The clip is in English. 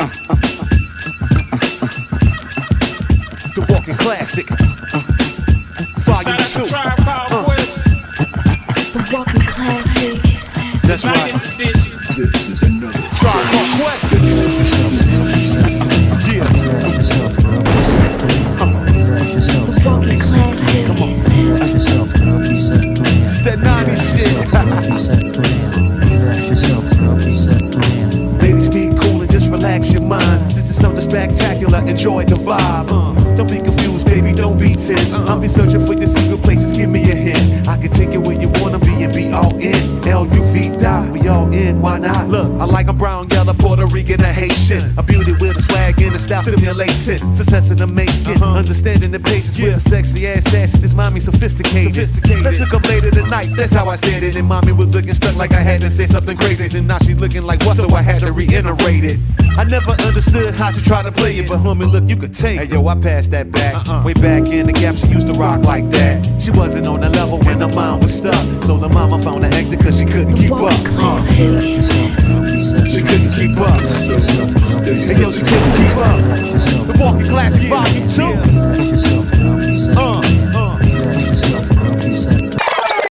The walking classic. Volume 2. The walking classic. That's right. This is another Tribe Called Quest. Yeah. The walking classic. Come on. It's that 90s shit. Ladies, be cool and just relax your mind. This is something spectacular. Enjoy the vibe. Don't be confused, baby. Don't be tense. I'll be searching for your secret places. Give me a hint. I can take you where you wanna be and be all in. L-U-V die. We all in. Why not? Look, I like a brown, yellow, Puerto Rican, a Haitian. A beauty with a swag and a style stimulating. Success in the making. Understanding the patience with a sexy ass sassy. This mommy sophisticated. Let's hook up later tonight. That's how I said it. And mommy was looking stuck like I had to say something crazy. Then now she looking like what? So I had to reiterate it. I never understood how she tried to play it, but homie, look, you could take. Hey yo, I passed that back. Way back in the gap, she used to rock like that. She wasn't on the level when her mom was stuck. So the mama found an exit cause she couldn't keep up. She couldn't keep up. Hey yo, she couldn't keep up.